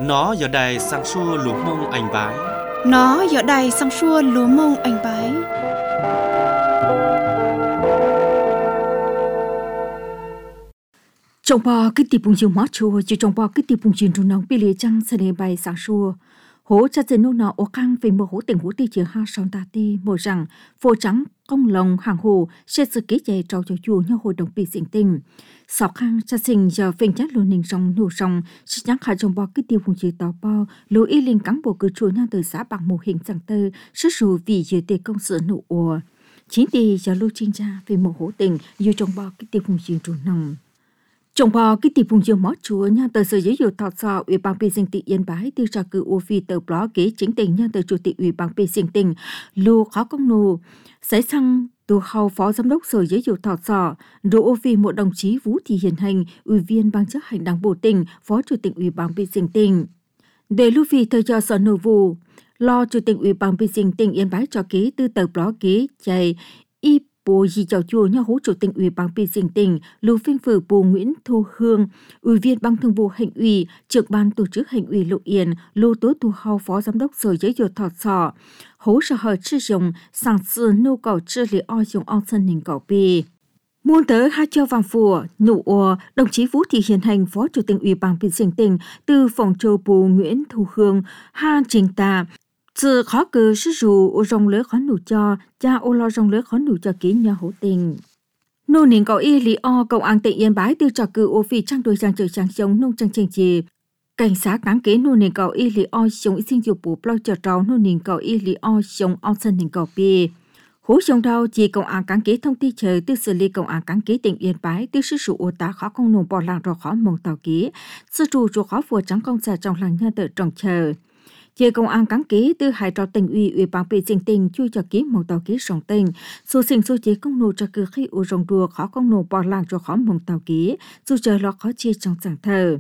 Nó giờ đây sang xua lúa mông anh bái. Nó giờ đây sang xua lúa mông anh bái. Trong bò cái tiệp bùng chiều mót chua, chỉ trong bò cái tiệp bùng chiều trùng nòng pili trăng sẽ để bay sang xua. Hố cha chân nô nọ ô căng về một hố tỉnh hố tì chiều ha sòng ta ti mùa rằng phô trắng công lồng hàng hồ sẽ sự kế chạy trâu cho chùa nhau hội đồng bị xịn tình. Sáu khang cha sinh giờ phình chát lô ninh rong nô rong sẽ nhắc khai trong bò cái tiệp bùng chiều tàu bò lô y linh cán bộ cử chùa nhau từ xã bằng mô hình chẳng tơ sức rù vì dự tề công sự nụ ùa. Chính tì giờ lô chuyên gia về một hố tỉnh dù trong bò cái tiệp bùng chiều trùng nòng. Trong bò cái tiệp bùng chiều mót chúa nha tờ sở giới dụ thọ sọ ủy ban bê sinh tị yên bái tiêu trà cử ô phi tờ blog kế chính tình nha tờ chủ tịch ủy ban bê sinh tình lô khó công nô sẽ sang từ hầu phó giám đốc sở giới dụ thọ sọ đỗ ô phi một đồng chí Vũ Thị Hiền Hành ủy viên ban chấp hành đảng bộ tỉnh phó chủ tịch ủy ban bê sinh tỉnh để lưu phi thời cho sở nội vụ lo chủ tịch ủy ban bê sinh tỉnh yên bái cho kế từ tờ blog kế chạy y Bộ gì chào chùa nhau hỗ chủ tịch ủy ban bê sinh tỉnh Lưu Phiên Phử Bồ Nguyễn Thu Hương, ủy viên ban thường vụ Hành ủy, trưởng ban tổ chức Hành ủy Lộ Yên, Lưu Tố Thu Hào phó giám đốc sở giới dụ thọ sọ, hỗ trợ hợp sử dụng sản xuất nhu cầu治理o dùng o sân hình cầu bì. Muôn tới hai châu vàng phùa, nụ ồ, đồng chí Vũ Thị Hiền Hành phó chủ tịch ủy ban bê sinh tỉnh từ phòng châu Bồ Nguyễn Thu Hương, ha trình tà, sự khó cử sử dụng rong lưới khó nụ cho cha ô lo rong lưới khó nụ cho kỹ nhà hỗ tình nô niệm cầu y lý o cầu an tỉnh yên bái tiêu trò cử ô phi trang đôi trang trời trang sống nông trang trình trì cảnh sát cán kế nô niệm cầu y lý o sống sinh dục bố plau chờ trâu nô niệm cầu y lý o sống o sân niệm cầu pi hố sống đau chỉ cầu an cán kế thông tin chờ tư xử lý cầu an cán kế tỉnh yên bái tiêu sử dụng ô tá khó công nộp bỏ làng rồi khó mong tàu ký sư trụ cho khó phù trắng công xà trong làng nhà tự trồng chờ. Chia công an cán ký từ hai trò tỉnh ủy ban bê sinh tỉnh chui cho ký một tàu ký sòng tỉnh số sinh số chế công nô cho cứ khi u rong đùa khó công nô bỏ làng cho khó một tàu ký dù chờ lo khó chia trong giảng thờ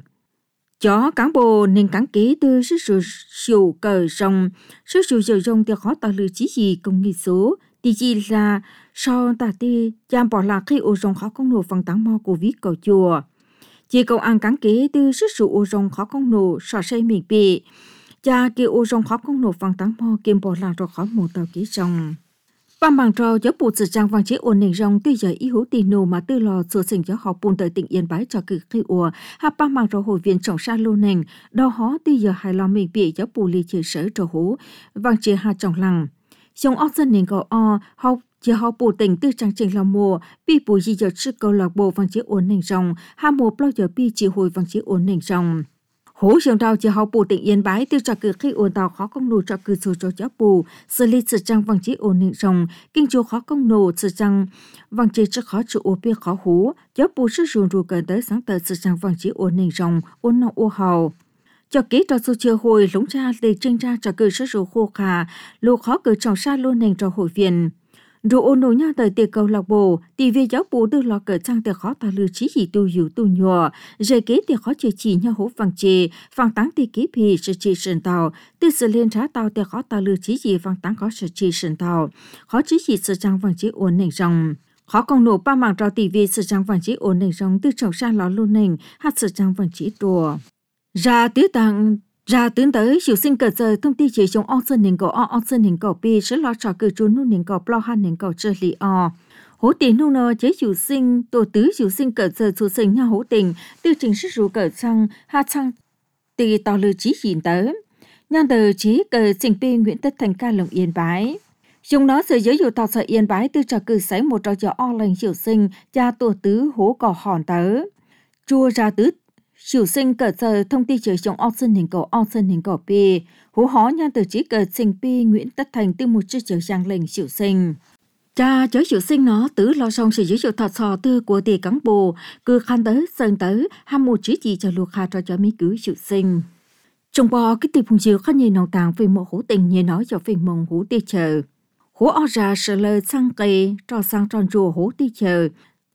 chó cán bộ nên cán ký từ sức sưu cờ rong sức sưu rong thì khó tạo lựa chí gì công nghi số thì chỉ là sau ta ti chạm bỏ làng khi u rong khó công nô phần táng mò của viết cầu chùa chia công an cán ký từ sức sưu u rong khó công nô sọ xây mình bị cha kia ô rong khó công nộp vàng táng mò kiêm bỏ làng rồi khó một tàu ký rong. Ban bằng trò giáo bộ sự trang vàng chế ổn định rong tuy giờ ý hữu tì nô mà tư lò sửa sinh giáo học buôn tới tỉnh Yên Bái cho cử khi ủa hạ ban bằng trò hội viên trọng sa lô nền đo hó tuy giờ hài lo mình bị giáo bộ lì chế sở trò hú vàng chế hạ trọng lăng. Dòng óc dân nền gò o học giờ học bộ tỉnh tư trang trình lòng mùa bi bùi gì giờ sức câu lạc bộ vàng chế ổn định rong hạ một bao giờ bi chỉ hồi vàng chế ổn định rong. Hố trường đào chỉ học bộ tỉnh Yên Bái tiêu trò cử khi ổn tàu khó công nô cho cử số cho giáo bù xử lý sự trang vàng chế ổn định rồng kinh chùa khó công nô sự trang vàng chế rất khó chịu ô bia khó hú giáo bù sức dùng rùa gần tới sáng tờ sự trang vàng chế ổn định rồng ổn nọ ô hào cho kỹ trò số chiều hồi lúng ra để tranh ra cho cử sức rùa khô khà lô khó cử trọng xa luôn nền cho hội viên đồ ôn nô nha tới tiệc cầu lạc bộ thì về giáo bộ đưa lọ cờ trang tiệc khó ta lưu trí gì tu hiểu tu nhọ rồi kế tiệc khó chơi chỉ nhau hố vàng chê vàng táng tiệc kế pì sự chỉ sườn tàu từ sự lên trả tàu tiệc khó ta lưu trí gì vàng táng khó sự chỉ sườn tàu khó trí gì sự trang vàng chế ổn định rong khó công nổ ba mảng trò tỷ về sự trang vàng chế ổn định rong từ trọng sang lò luôn nền hát sự trang vàng chế đùa ra tứ tàng ra tiến tới hiệu sinh cờ giờ thông tin chỉ trong sơn nền cầu sơn nền cầu pi sẽ lo trò cử trốn nô nền cầu plau han nền cầu chơi li hố tiền nô nơ chế hiệu sinh tổ tứ hiệu sinh cờ giờ số sinh nha hố tình tư trình sức rủ cờ sang ha sang tì tỏ lư chí hiện tới nhan tờ chế cờ sinh pi Nguyễn Tất Thành ca lồng Yên Bái dùng nó sở giới dụ tàu sở Yên Bái tư trò cử sấy một trò giờ lành hiệu sinh cha tổ tứ hố cỏ hòn tới chua ra tứ Chủ sinh cờ giờ thông tin chỉ trong sơn hình cầu pi hú hó nhan từ chỉ cờ sinh pi Nguyễn Tất Thành từ một chiếc chở giang lệnh chủ sinh cha chở chủ sinh nó tứ lo xong sự giới dụ thật sò tư của tỷ cán bộ cứ khăn tới sơn tới ham một chữ gì cho lục hà cho mỹ cứu chủ sinh trong bò cái tiệp hùng chiều khăn nhìn nòng tàng về một hố tình như nói cho phim mông hú tê chờ hố o ra sợ lời sang cây cho sang tròn rùa hố tê chờ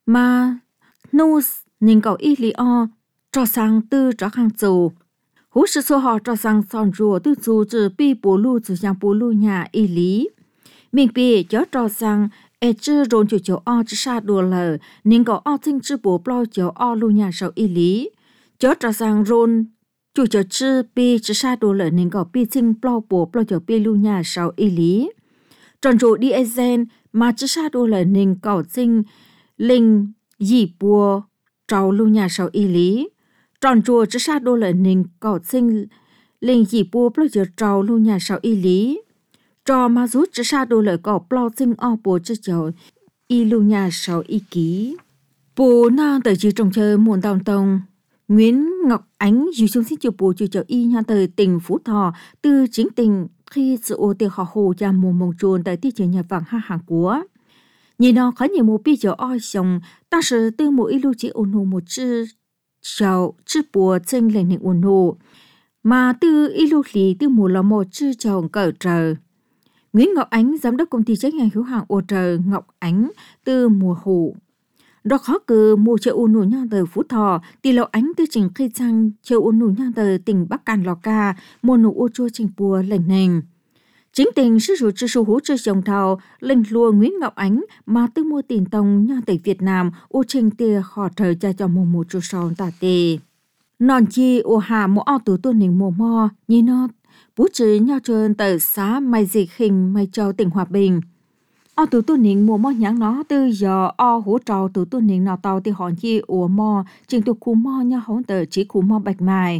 mà nô nhìn cầu y li o cho sang tư cho hàng dù hú sự số họ cho sang son rùa tư dù từ bi bố lu từ sang bố lu nhà y lý mình bị cho sang chữ rôn chỗ o chữ sa đùa lờ nên có o tinh chữ bố plo chỗ o lu nhà sau y lý cho sang rôn chủ cho chư bi chỉ sa đồ lợi nên có bi sinh plau bùa plau cho bi lu nhà sau y lý tròn trụ diesel mà chỉ sa đồ lợi nên có sinh linh dị bùa trâu lu nhà sau y lý tròn trụ chỉ sa đồ lợi nên có sinh linh dị bùa plau cho trâu lu nhà sau y lý trò mà rút chỉ sa đồ lợi có plau sinh o bùa cho cháu y lu nhà sau y ký bùa na tới chỉ trồng chơi muôn tàu tông Nguyễn Ngọc Ánh dù chung xin chào bố chủ cho y nhà tới tỉnh Phú Thọ từ chính tỉnh khi sự ô tiêu họ hồ cha mùa mông chuồn tại thị trường nhà vàng ha hàng của nhìn nó khá nhiều một bây giờ oi xong ta sử từ mỗi lưu chỉ ôn hồ một chữ chào chữ bùa chân lên những ôn hồ mà từ y lưu lý từ một là một chữ chào cỡ trời Nguyễn Ngọc Ánh giám đốc công ty trách nhiệm hữu hạn ô trời Ngọc Ánh từ mùa hồ đó khó cử mua chợ ôn nụ nha từ Phú Thọ tỷ lệ ánh từ trình khai sang chợ ôn nụ nha từ tỉnh Bắc Cạn Lào Cà mua nụ ô chua trình bùa lệnh nền chính tỉnh sử dụng chữ số hỗ trợ dòng thầu lệnh lùa Nguyễn Ngọc Ánh mà từ mua tiền tông nha từ Việt Nam ô trình tiền họ thời cho mùa mùa chua sòn tà tề non chi ô hà mua ao từ tuần nền mùa mò như nó bố trí nhau trơn từ xã Mai Dịch Hình Mai Châu tỉnh Hòa Bình ở từ tuần nín mùa mò nhãn nó từ giờ ở hỗ trợ từ tuần nín nào tàu thì họ chi ủa mò trình từ khu mò nha hỗn tờ chỉ khu mò bạch mài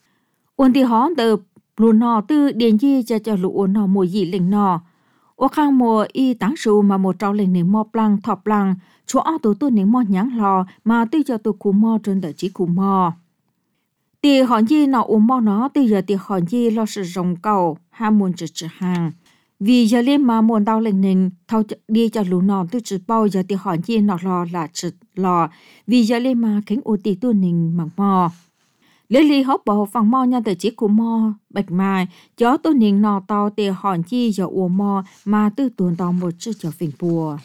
ôn thì họ từ luôn nọ từ điền chi cho lũ nọ mùa gì lệnh nọ ở khang mùa y táng sù mà một trâu lệnh nín mò plăng thọ plăng chỗ ở từ tuần nín mò nhãn lò mà từ giờ từ khu mò trên tờ chỉ khu mò thì họ chi nọ ủa mò nó từ giờ thì họ chi lo sử dụng cầu ham muốn chữ hàng vì giờ lên mà muốn đau lệnh nền thâu đi cho lũ nọ tôi chỉ bao giờ thì họ chia nọ lò là chỉ lò vì giờ lên mà kính ô tì tu nền mặc mò lấy li hốc bảo phẳng mò nha từ chỉ của mò bạch mai chó tu nền nọ tàu thì họ chi giờ ô mò mà tư tuần tàu một chiếc cho phình bùa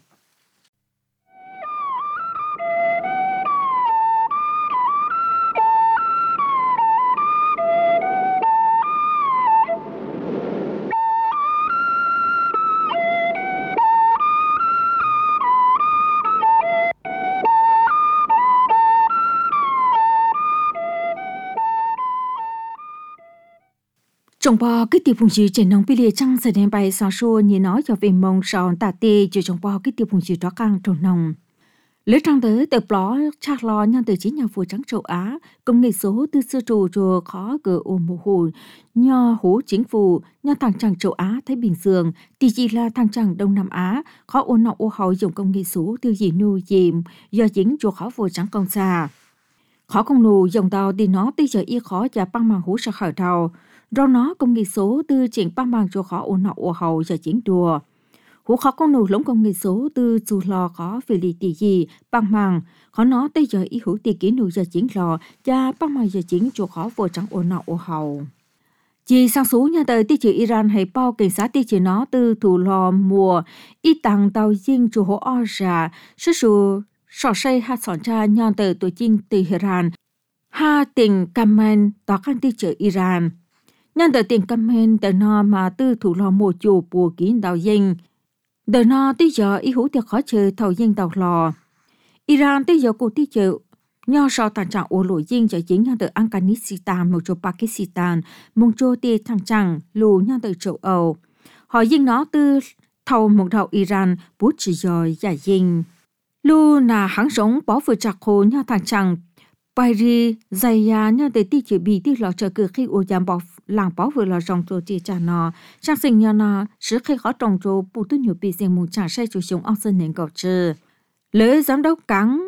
trong bao cái tiêu phùng gì trên nông bị liệt trăng sẽ đem bài sáng xua như nói cho về mong sòn tà tê cho trong bao cái tiêu phùng gì đó càng trồng nông lấy trăng tới từ đó chắc lo nhân từ chính nhà vua trắng châu Á công nghệ số từ xưa trù cho khó cờ ôm mồ hôi nho hố chính phủ nho thằng trăng châu Á Thái Bình Dương thì chỉ là thằng trăng Đông Nam Á khó ôn nọ ô hậu dùng công nghệ số tiêu gì nuôi dìm do chính cho khó vua trắng công xa khó công nụ dòng tàu thì nó tới giờ y khó và băng màng hú sa khởi tàu do nó công nghệ số từ chuyển băng màng cho khó ôn nọ ô hậu và chính đùa hú khó công nụ lống công nghệ số từ dù lò khó về lì tỷ gì băng màng khó nó tới giờ y hữu tỷ kỹ nụ và chính lò và băng màng và chính cho khó vua trắng ôn nọ ô hậu chỉ sang số nhà tới tí chữ Iran hay bao cảnh sát tí chữ nó từ thủ lò mùa y tăng tàu dinh chủ hộ o ra sức sù sọ say ha sọn cha nhon từ tuổi chinh từ Iran ha tỉnh Kamen tỏ khăn tí chữ Iran nhon từ tỉnh Kamen từ nó mà từ thủ lò mùa chủ bùa kín tàu dinh từ nó tí giờ y hữu tiệc khó chơi thầu dinh tàu lò Iran tí giờ cô tí chữ nho sau tàn trạng ô lội dinh cho chính nhon từ Afghanistan một chỗ Pakistan một chỗ tì thằng chẳng lù nhon từ châu Âu họ dinh nó từ thầu một đầu Iran bút chỉ rồi giả dinh lu là hãng sống bảo vệ chặt hồ nha thằng chẳng Paris Zaya nha để ti chỉ bị ti lọ chờ cửa khi ô giảm bảo làng bảo vệ lọ rong cho ti trả nó trang sinh nha nó sự khi khó trồng cho bù tu nhiều bị xem một trả sai chủ sống ông sinh nên cầu trừ lễ giám đốc cắn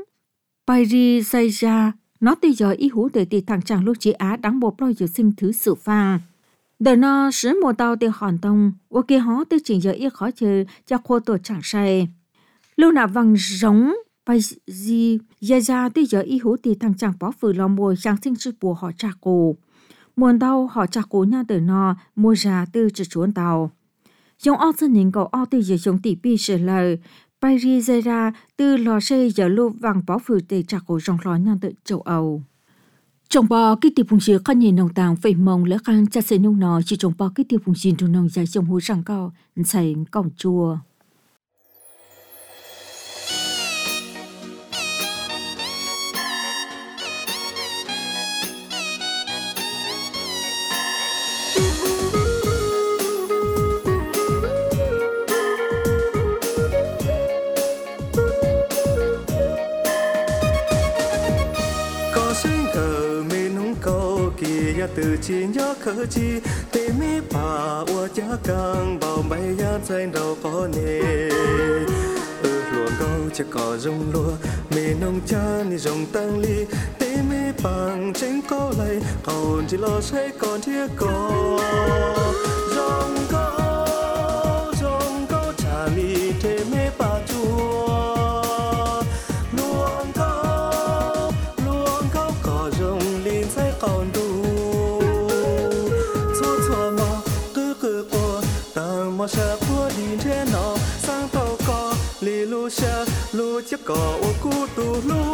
Paris Zaya nó ti giờ ý hú để ti thằng chẳng lúc chỉ Á đáng bộ pro dự sinh thứ sự phang đời nó sử một tàu ti hoàn tông ok họ ti chỉnh giờ ý khó chơi cho khô tổ chẳng sai lưu nạp vàng giống bài gì ra tới giờ y hữu thì thằng chàng bỏ phử lo mùi sang sinh sư bùa họ trả cổ muôn tàu họ trả cổ nha từ nó mua ra từ chỉ chuốn tàu dòng ao dân nín cầu ao từ giờ giống tỷ pi sửa lời bài gì ra từ lò xây giờ lưu vàng bỏ phử để trả cổ rong lò nha từ châu Âu trong bao cái tiêu phùng gì khăn nhìn nông tàng phải mong lỡ khăn cha xây nông nọ chỉ trong bao cái tiêu phùng gì trong nông dài trong hú sang cao xây cổng chùa 呀tự chỉ nhớ khờ chi tê mi bà ua cha càng bao bay ya trên đầu có nề luồng câu chỉ có rong lúa mì nông cha ni rong tăng ly tê mi bằng trên câu lại còn chỉ lo say còn thiệt có rong câu cha ly tê mi bà chua luồng câu có rong linh say còn đủ chua mà cứ qua tang mà sa qua đi thế nào sang tàu có lì lu xa lu chiếc cỏ ô cú tu lu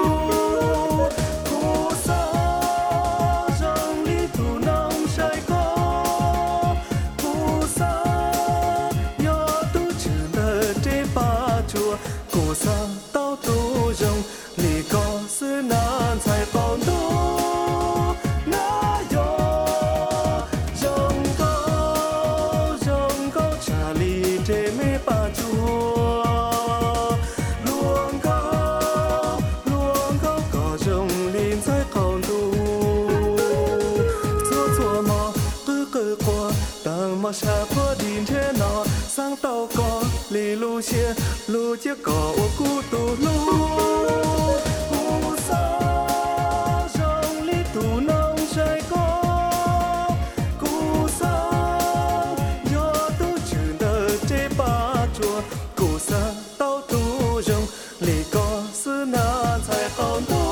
cú sa rong li tu nong say có cú sa yo tu chữ đờ chế ba chùa cú sa tao tu rong lì có sư nan sai còn tu na yo rong câu trả lì chế mê ba chùa sa qua đi thế nào sang tàu có lì lu chia lu chiếc cỏ ô cú tu lu cú sa rong li tu nong say có cú sa yo tu chữ đờ chế ba chùa cú sa tàu tu rong lì có sư na sai còn tu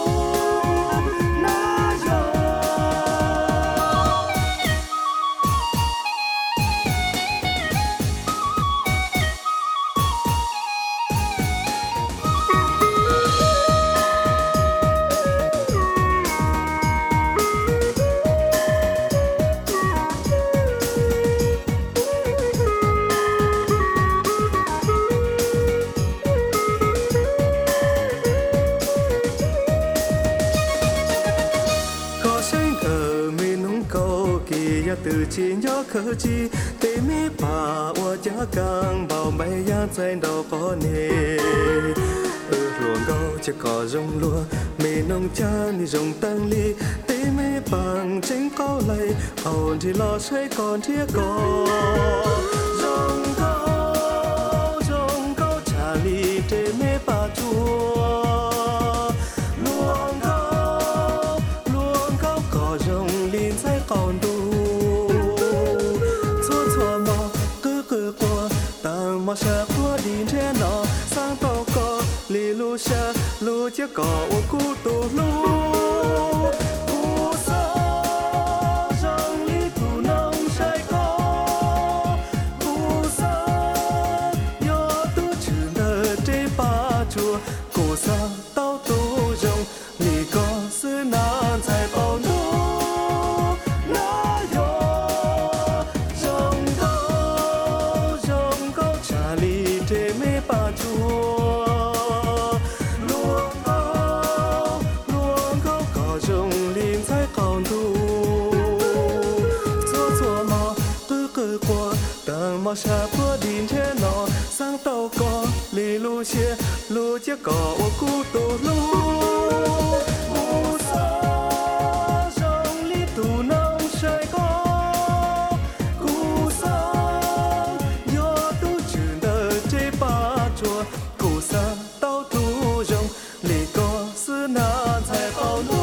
tự chỉ nhớ khờ chi tê mi bà ua cha càng bao bay ya trên đầu có nề luồng câu chỉ có rong lúa mì nông cha ni rong tăng ly tê mi bằng trên câu lại hồn thì lo say còn thiệt có rong câu trả ly tê mi bà chua luồng câu có rong linh say còn đủ mà sa qua đi thế nào sang tàu có lì lu xa lu chiếc cỏ ô cú tu lu cú sa rong li tu nong say có cú sa yo tu chữ đờ chế ba chùa cú sa tao tu rong lì có sư nan sai bao nu mà sa qua đi thế nào sang tàu có lì lu chia lu chiếc cỏ ô cú tu lu cú sa rong li tu nong say có cú sa yo tu chữ đờ chế ba chùa cú sa tao tu rong lì có sư nan sai bao nu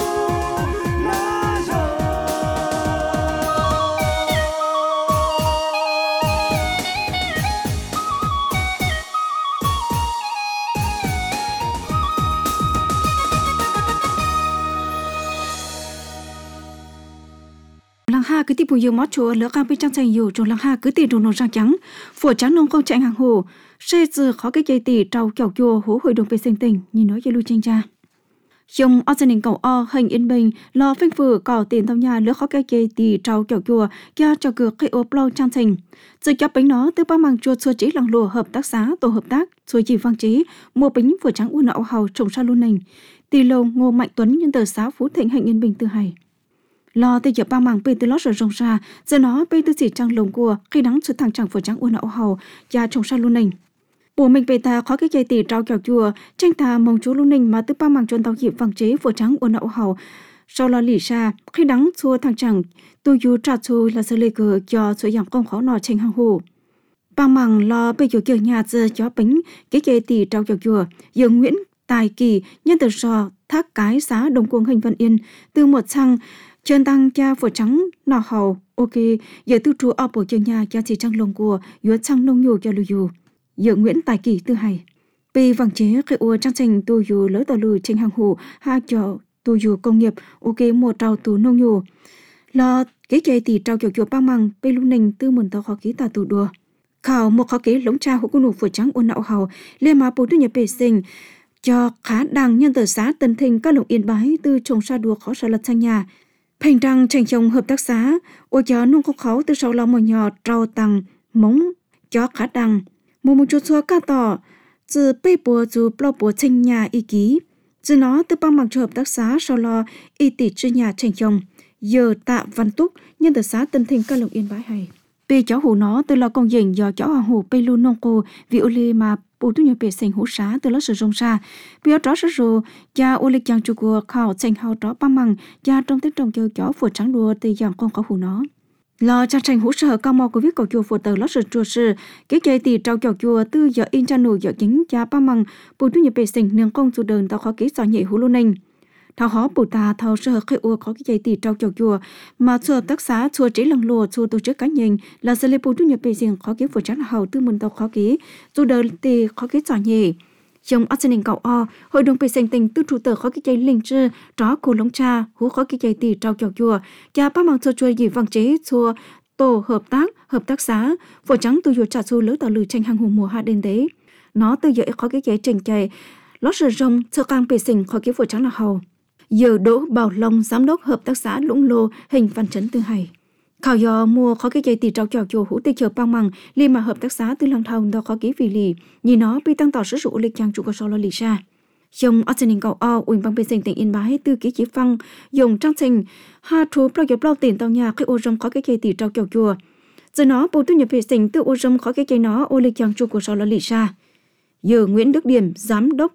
ha cứ tiếp bùi yêu mót chúa lỡ cam bên trong thành yêu trong lăng ha cứ tiền đồ nón răng trắng phổ trắng nông câu chạy hàng hồ xe giờ khó cái dây tỉ trâu kiểu chùa hố hội đồng về sinh tình nhìn nói cho lưu tranh cha Trong ở gia đình cầu o hình yên bình lo phanh phử cỏ tiền tàu nhà lỡ khó cái dây tỉ trâu kiểu chùa kia cho cửa cây ô plau trang thành rồi cho bánh nó từ ba màng chùa xua chỉ lăng lùa hợp tác xã tổ hợp tác xua chỉ vang chí mua bánh phở trắng u nọ hầu trồng sa luôn nành tì lầu Ngô Mạnh Tuấn nhân tờ xã Phú Thịnh hình yên bình từ hải lo từ giờ ba màng bên từ lót rồi rồng ra giờ nó bên từ chỉ trang lồng cua khi nắng xuất thẳng chẳng phở trắng u nọ hầu và trồng sa luôn nành bố mình về ta khó cái dây tỉ trao kẹo chùa tranh ta mong chú luôn nành mà từ ba màng chôn tàu hiệp vang chế phở trắng u nọ hầu sau là lì xa khi đắng chua thằng chẳng tôi dù trả chua là sự lê cờ cho sự giảm công khó nọ trên hàng hồ bằng mằng lo bây giờ nhà giờ cho bánh cái kê tỷ trao cho chùa giờ Nguyễn Tài Kỳ nhân từ sò thác cái xã Đông Cuồng Hình Văn Yên từ một sang chân tăng cha phở trắng nọ hầu ok giờ tư trụ ở bộ trường nhà cha chỉ trăng lồng của vừa trăng nông nhù cho lưu dù giờ Nguyễn Tài Kỳ tư hay vì vàng chế cái ua trang trình tu dù lỡ tờ lư trên hàng hồ ha cho tu dù công nghiệp ok một trào tu nông nhù lo cái kê tỷ trao cho chùa bằng mằng bây lúc nình tư muốn tao khó ký ta tu đùa khảo một khó ký lống cha hữu nụ phở trắng ôn nạo hầu lên mà bố tu nhập bể sinh cho khá đăng nhân tờ xã Tân Thịnh các lộng Yên Bái từ trồng sa đùa khó sợ lật sang nhà thành trăng tranh chồng hợp tác xã ô chó nông có khó từ sau lòng một nhỏ trâu tăng mống chó khá đăng một chút xua cá tỏ từ bê bùa dù bao bùa tranh nhà y ký từ nó từ bằng bằng cho hợp tác xã sau lo y tỷ chữ nhà tranh chồng giờ Tạ Văn Túc nhân tờ xã Tân Thịnh các lộng Yên Bái hay bê cháu hủ nó từ lo công dành do cháu hoàng hủ bê lu nông cô vì ô lê mà bố tu nhập bể sinh hỗ xá từ lớp sử dụng xa bây giờ sử dụng cha ô lịch chàng chụp của khảo tranh hào đó bằng măng cha trong tết trồng chơi chó phượt trắng đua từ dạng con có hủ nó lo cha tranh hỗ trợ cao mò của viết cầu chùa phượt từ lớp sử dụng sư cái chơi thì trâu chậu chùa từ giờ in cha nụ giờ chính cha bằng măng bố tu nhập bể sinh nương công chủ đơn tao khó kỹ sỏi nhảy hủ luôn ninh thao hó bù ta thao sơ khơi ua có cái dây tì trâu chậu chùa mà chùa hợp tác xã chùa chỉ lần lùa chùa tổ chức cá nhân là sẽ lấy bù tu nhập bể sinh khó kỹ phượt trắng hầu từ mình tao khó kỹ chủ đơn tì khó kỹ sỏi nhảy trong Arsenal cậu o hội đồng bể sinh tỉnh từ chủ tờ khó cái dây linh chư đó cô lông cha hú khó cái dây tì trâu chậu chùa cha ba mang chùa chùa gì vàng chế chùa tổ hợp tác xã phượt trắng từ giờ trả xu lỡ tờ lử tranh hàng hùng mùa hạ đến đấy nó từ giờ khó cái dây trình chạy lót sờ rồng sơ cang bể sinh khó cái phượt trắng là hầu giờ Đỗ Bảo Long giám đốc hợp tác xã Lũng Lô hình Văn Trấn Tư Hải khảo do mua khó cái dây tì trâu chậu chùa hữu tây chờ bằng mằng li mà hợp tác xã Tư Lăng Thòng đó khó ký vì lì nhìn nó bị tăng tỏ sử dụng lịch trang chủ cơ so lo lì xa trong Arsenal cậu o uỳnh bằng bê sinh tỉnh Yên Bái tư ký chỉ phăng dùng trang trình ha thú bao giờ bao tiền tàu nhà cái ô rong khó cái dây tì trâu chậu chùa giờ nó bố tu nhập bê sinh từ ô rong khó cái dây nó ô lịch trang chủ cơ so lo lì xa giờ Nguyễn Đức Điểm giám đốc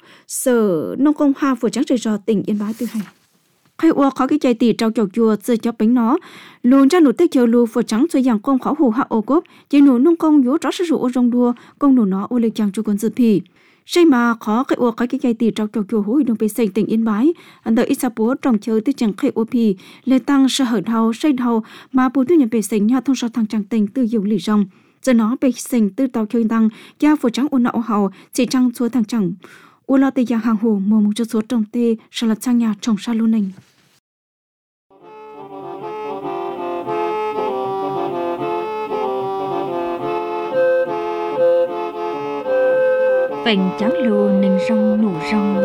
sở nông công ha phường trắng rời rò tỉnh Yên Bái Tư Hành khai ua khó cái chạy tỉ trâu chậu chùa giờ cho bánh nó luôn ra nụ tết chờ lù phường trắng cho dạng công khó hủ hạ ô cốp chỉ nụ nông công yếu rõ sử dụng ô rong đua công nụ nó ô lịch trang chủ quân dự phì xây mà khó khai ua khó cái chạy tỉ trâu chậu chùa hữu đồng bê sinh tỉnh Yên Bái anh đợi ít sa búa trồng chơi tới chẳng khai ua phì lê tăng sở hở đầu xây đầu mà bù tu nhập bê sinh nhà thông so thằng trăng tỉnh từ dùng lì rong giờ nó bê sinh từ tàu chơi tăng gia phù trắng ôn nọ hầu chỉ trăng số thằng chẳng u lo tây giang hàng hồ mùa một chút số trồng tê sau là trang nhà trồng sa luôn nình vành trắng lùa nình rong nụ rong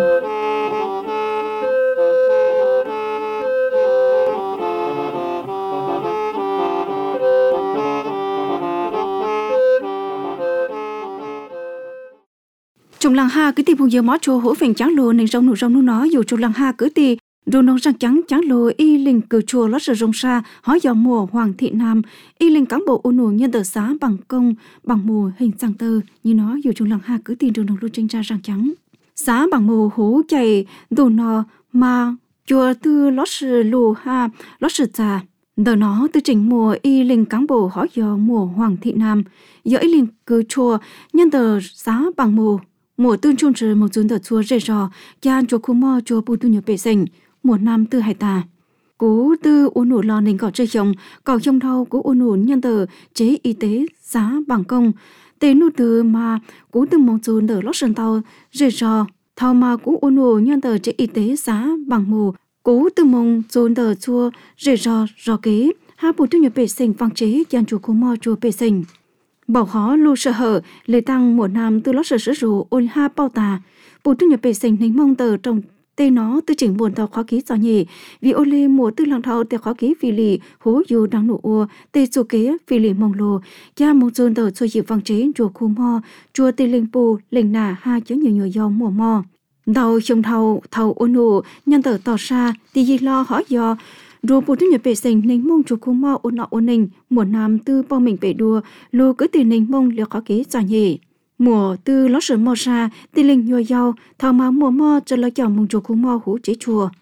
trong làng ha cứ tìm một giờ mót cho hỗ phèn trắng lô nên rong nụ nó dù trong làng ha cứ tìm rồi nông răng trắng lô y linh cử chùa lót sờ rong xa hỏi dò mùa Hoàng Thị Nam y linh cán bộ ôn nụ nhân tờ xá bằng công bằng mùa hình sang tơ như nó dù trong làng ha cứ tìm rồi nông lưu tranh ra răng trắng xá bằng mùa hú chạy đồ nọ mà chùa tư lót sờ lù ha lót sờ già đờ nó từ trình mùa y linh cán bộ hỏi dò mùa Hoàng Thị Nam giờ y linh cử chùa nhân tờ xá bằng mùa tương chung trừ một chuyến tờ chùa rê rò cha chùa khu mò chùa bù tu nhập bể sinh mùa năm tư hải tà cú tư uốn nụ lò nền cỏ chơi chồng cỏ trong thau cú uốn nụ nhân tờ chế y tế giá bằng công tế nụ từ mà cú từ mong chùn tờ lót sơn tàu rê rò thau mà cú uốn nụ nhân tờ chế y tế giá bằng mù cú từ mong chùn tờ chùa rê rò kế ha bù tu nhập bể sinh vang chế cha chùa khu mò chùa bể sinh bảo khó lưu sợ hở lệ tăng mùa nam từ lót sở sử dụng ôn ha bao tà bù tu nhập bể sinh nính mong tờ trong tê nó từ chỉnh buồn tàu khó ký gió nhỉ vì ô lê mùa tư làng thao tê khó ký vì lì hố dù đang nụ ua tê chùa kế vì lì mong lồ cha mong dồn tờ chùa dịp vang chế chùa khu mò chùa tê linh pù linh nà ha chớ nhiều dòng mùa mò đầu trong thầu ôn nụ nhân tờ tỏ xa tì gì lo hỏi do đùa bù tu nhập bể sinh nính mong chùa khu mò ôn nọ ôn ninh mùa nam tư bao mình bể đùa lô cứ tì nính mong liều khó ký gió nhỉ mùa tư lót sờ mò xa tì linh nhua dao thao mà mùa mò cho lo chồng mong chùa khu mò hú chế chùa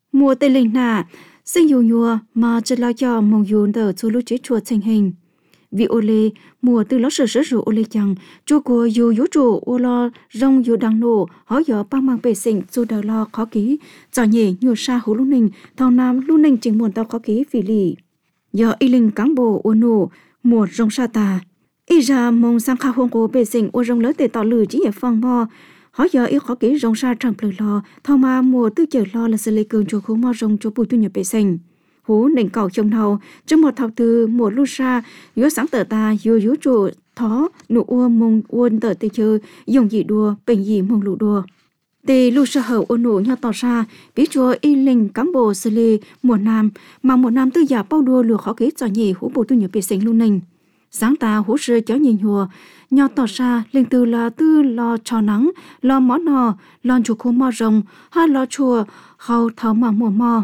mùa tây linh nà sinh dù nhùa mà chỉ lo cho mong dùn đỡ cho lúc chế chuột thành hình vì ô lê mùa từ lót sửa rủ ô lê chẳng chú của dù dũ trụ ô lo rong dù đằng nổ hỏi giờ băng mang bề sinh dù đỡ lo khó ký cho nhỉ nhùa xa hú lúc ninh thao nam lúc ninh chính muộn tao khó ký vì lì giờ y linh cán bộ ô nổ mùa rong sa tà y ra mong sang khá hôn của bề sinh ô rong lớn để tạo lử chỉ ở phòng mò hỏi giờ y khó ký rong sa chẳng plờ lo thao mà mùa tư chờ lo là xử lý cường cho khu mò rong cho bùi tu nhập bề sinh hú nền cầu trong đầu trong một thao từ một lu sa yếu sáng tờ ta yếu trụ thó nụ ua mông uôn tờ tê chơi dùng gì đua bình gì mông lụ đua tê lu sa hậu ôn nụ nhau tỏ ra biết chùa y linh cán bộ xử lý mùa nam mà mùa nam tư giả bao đua lừa khó ký cho nhị hú bộ tu nhập bề sinh luôn nình sáng ta hú sư cháu nhìn hùa nhau tỏ ra linh từ là tư lo cho nắng lo món nò lo chủ khu mò rồng hay lo chùa hầu thảo mà mùa mò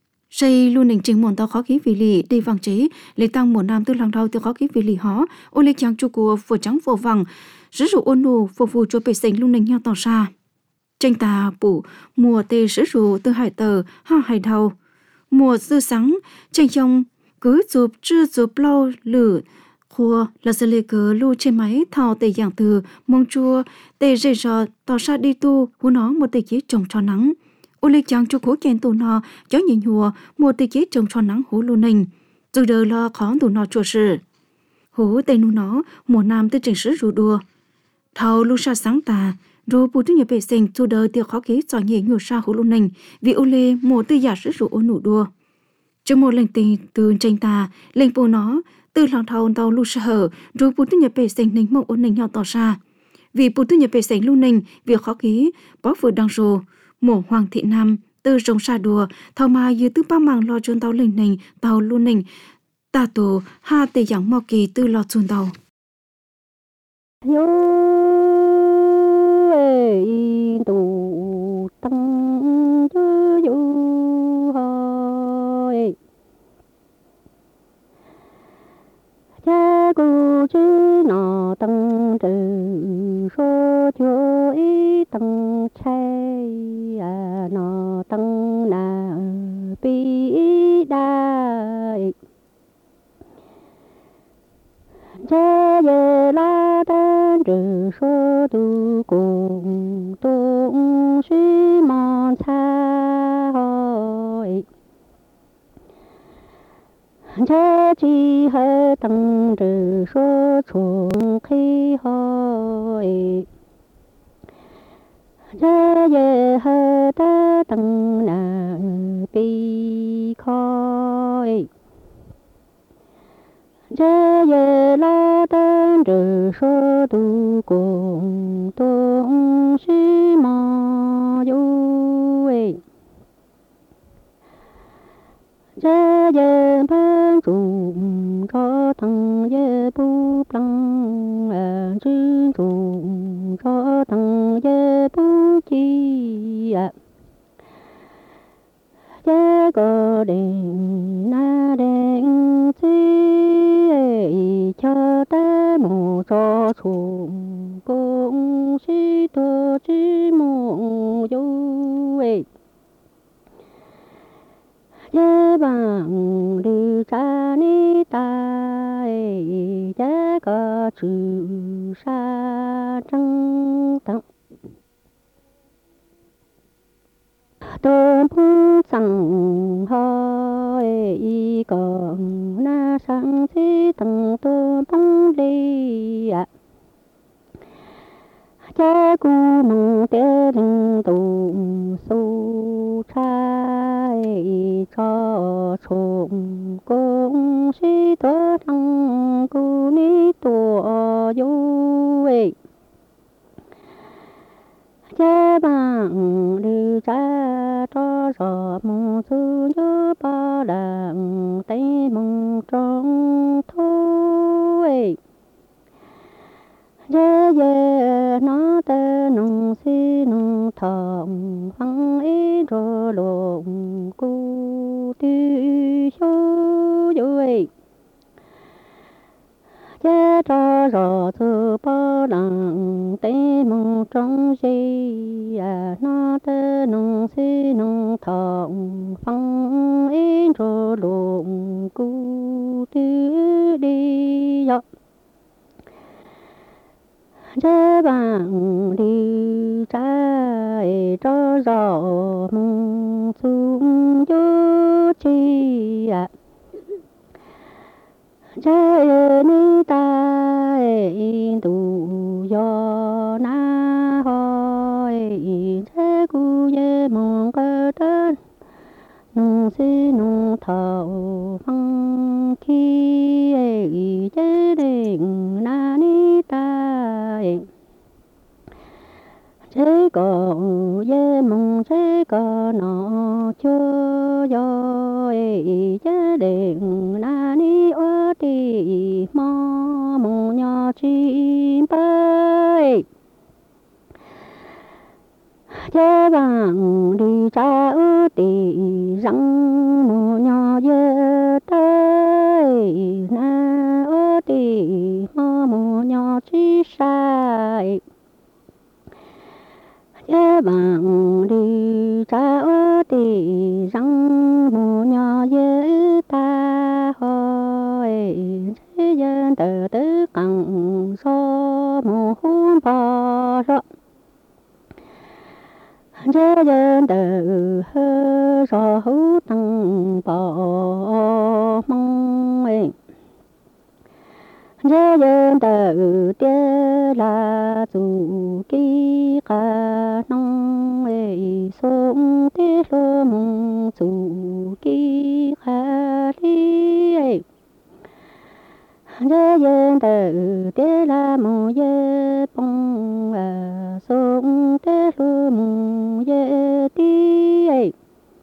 xây luôn nền chính môn tao khó khí vì lì đi vàng chế lấy tăng mùa nam tư lăng đầu từ khó khí vì lì hó ô lấy chàng chu của phổ trắng phổ vàng sử dụng ôn nụ phục vụ cho bề sinh luôn nền nhau tỏ ra tranh tà bủ mùa tê sử dụng từ hải tờ ha hải đầu mùa dư sáng tranh trong cứ chụp chưa chụp lâu lử khua là sự lê cớ lưu trên máy thao tê dạng từ mong chua tê dây rò tỏ ra đi tu hú nó một tê chế trồng cho nắng ô lê chàng cho cố kèn tù nọ cháu nhìn hùa một tê chế trồng cho nắng hú lưu nình dù đời lo khó tù nọ chùa sự hú tê nu nó mùa nam tư trình sử rù đùa thao lưu sa sáng tà rồi bù tư nhập bề sinh dù đời tiêu khó ký cho nhẹ nhiều sa hú lưu nình vì ô lê một tư giả sử rù ô nụ đùa trong một lệnh tình từ tranh tà lệnh bù nó từ lòng thao tàu lưu sa hở rồi bù tư nhập bề sinh nình mộng ôn nình nhau tỏ ra vì bù tư nhập bề sinh lưu nình việc khó ký bó vừa đăng rồ mổ hoàng thị nam từ rồng sa đùa thao mà như tư ba màng lo chôn tàu linh nình tàu luôn nình ta tổ ha tề dạng mò kỳ từ lo chôn tàu tụ tăng chư du hơi cha cụ chư nọ tăng trừ số chuối tăng chay nọ tăng na bi đại cha ye la tan trừ số tu cùng tung suy mòn xa hội cha chi hơi tăng trừ số chuông khí hội cha ye hơi ta tăng na bi khói cha ye la tan trừ số tu cùng tung suy mò du cha ye ban trùng cho thằng ye bu lăng chư trùng cho thằng ye bu chi cha có đèn na đèn chi cho ta mù cho trùng cũng si tô chi mù du cha bằng đi cha ni ta cha có chữ sa trăng tặng tôn phú chẳng hơi còn na sang si tặng tôn phong đi cha cu mong tê linh tụ su trai cho trùng công si tơ thăng cu ni tổ du cha bằng đi cha cho rõ mong sư nhớ ba đằng tây mong trong thôi ye nó tê nong si nong thòng phăng ý rô lồng cu ti số vui ye cho rõ sự bao lặng tế mong trong gì nó tê nông si nông thọng phong in rồi luồng cu tư đi dọc chế bằng đi trái cho rõ mong xuống vô chi chế ni tai tu yo na hoi chế cu ye mong cơ tên nung si nung thầu phong khi chế định na ni tai chế có ye mong chế có nó chưa yo chế định na ni ở đi mò mong nhỏ chim bay chế bằng đi cha ư đi răng mù nhỏ dê tới na ư đi mò mù nhỏ chi sai chế bằng đi cha ư đi răng mù nhỏ dê ta hỏi chế dân từ từ cẳng so mù hôn bò rõ chế dân từ hơ rõ hữu tăng bò mong ấy chế dân từ tê là dù ký cả nông ấy sống tê lô mong dù ký khá đi ấy chế dân từ tê là mù dê bông sống tê lô mù dê tí ấy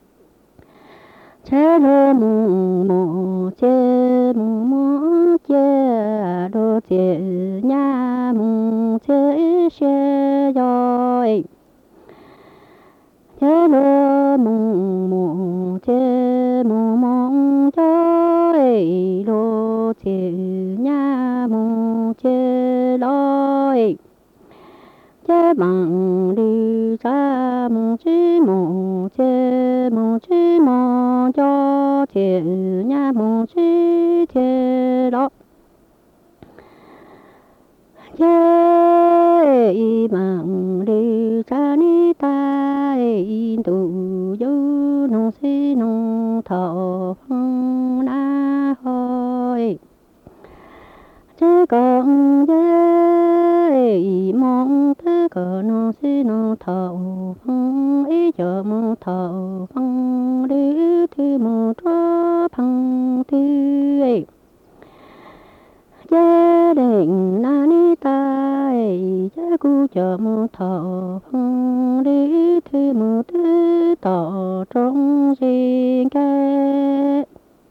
chế lô mù mù chế mù mù chế đô chế nhà mù chế xe rồi chế lô mù mù chế mù mong chơi lô chế nhà mù chế lôi chế bằng đi ra mù chế mù cho chế nhà mù chế đó chế bằng đi ra ni tai tu du nông si nông thọ phong na hoi chế còn chế mong thế cờ nông si nông thọ phong ý chờ mong thọ phong đi thi mong cho phong thi ấy chế định na ni tai chế cu chờ mong thọ phong đi thi mong tư tỏ trong riêng cái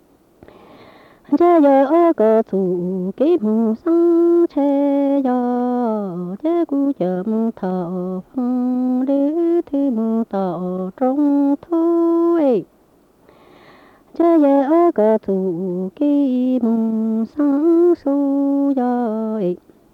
chế giờ cơ thủ ký mù sang chế giờ chế cu chờ mong thọ phong đi thi mong tỏ trong thu ấy chế giờ cơ thủ ký mù sang su rồi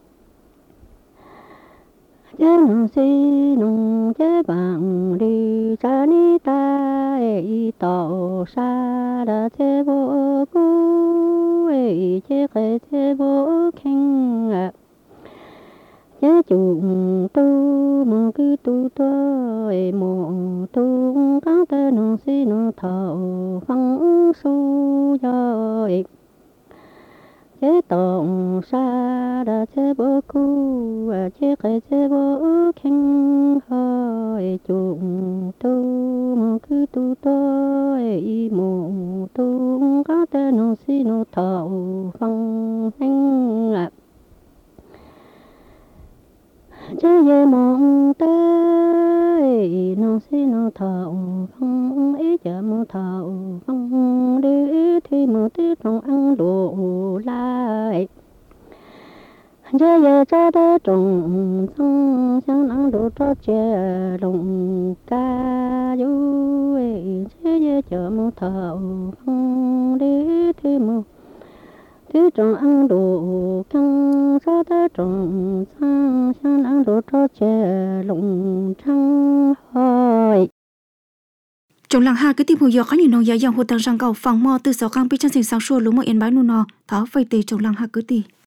chế nông si nông chế bằng đi cha ni tai tỏ sa đã chế vô cu ấy chế khé chế vô khen chế chung tu mù cứ tu tôi mù tu các tơ nông si nông thọ phong su rồi chế tổng sa đã chế vô cu chế khé chế vô khen hỏi chung tu mù cứ tu tôi mù tu các tơ nông si nông thọ phong thanh chế về mong tới nông si nông thọ phong ý chờ mong thọ phong đi thì mong tư trong ăn đồ lại chế về cho tới trồng xong sáng ăn đồ cho chè đồng ca du chế về chờ mong thọ phong đi thì mong thứ trồng ăn đồ căng ra ta trồng sang sang ăn đồ cho trẻ lồng trăng hỏi trong làng ha cái tim hồ có nhiều nông gia dòng hồ tàng răng cầu phòng mò từ sáu khang bị chân sinh sáng sủa lúa mò yên bái nụ nò tháo vây tê trong làng ha cứ tì